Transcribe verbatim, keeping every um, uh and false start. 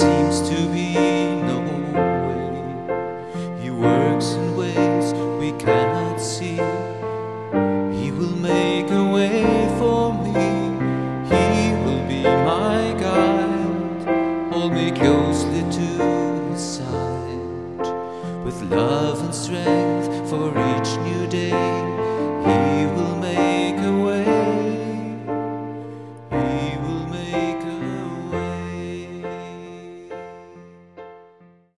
seems to be no way. He works in ways we cannot see. He will make a way for me. He will be my guide. Hold me closely to his side, with love and strength for each new day.